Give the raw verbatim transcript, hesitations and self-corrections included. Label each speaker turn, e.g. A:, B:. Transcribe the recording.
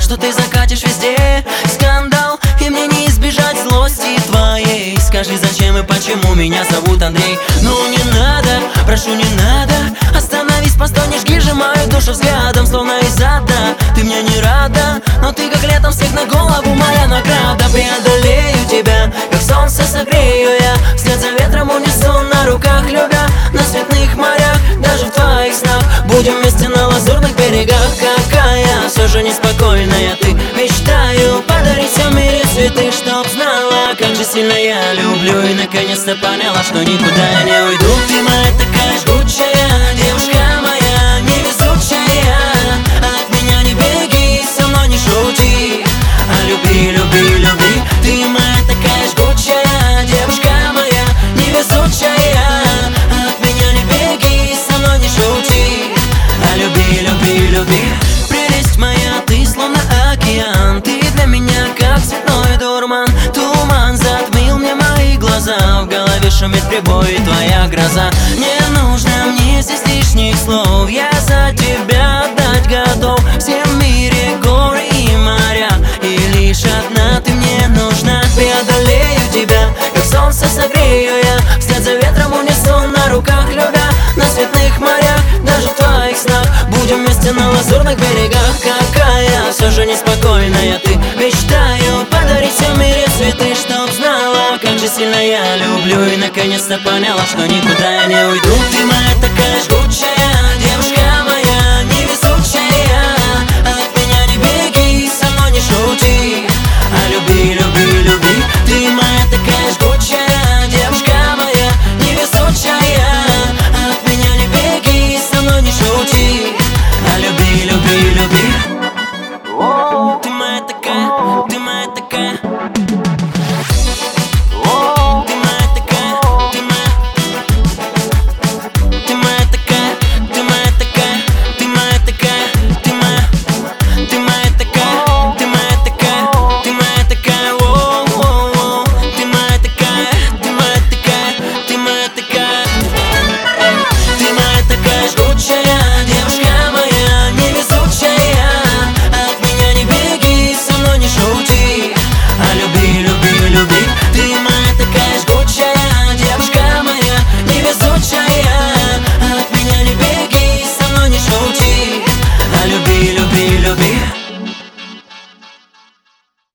A: что ты закатишь везде скандал, и мне не избежать злости твоей. Скажи, зачем и почему меня зовут Андрей? Ну не надо, прошу, не надо. Остановись, постой, не жги же мою душу взглядом, словно из ада. Ты мне не рада, но ты как летом снег на голову, моя награда. Преодолею тебя, как солнце согрею я, вслед за ветром унесу на руках, любя на светных морях, даже в твоих снах. Будем вместе на лазурных берегах. Какая все же неспокойная ты. Мечтаю подарить всем мире цветы, чтоб знала, как же сильно я люблю. И наконец-то поняла, что никуда я не уйду. Ты моя такая жгучая, девушка моя невезучая. От меня не беги, со мной не шути, а люби, люби, люби. Ты моя такая жгучая, девушка моя невезучая. От меня не беги, со мной не шути, а люби, люби, люби. Прелесть моя, ты словно океан, ты для меня как цветной дурман. Туман затмил мне мои глаза, в голове шумит прибой и твоя гроза. Не нужно мне здесь лишних слов, я за тебя отдать готов всем в мире горы и моря, и лишь одна ты мне нужна. Преодолею тебя, как солнце согрею я, вслед за ветром унесу на руках, любя на светных морях, даже в твоих снах. Будем вместе на лазурных берегах. Какая все же неспокойная ты. Мечтаю подарить всем мире цветы, чтоб знала, как же сильно я люблю. И наконец-то поняла, что никуда я не уйду. Ты моя такая жгучая,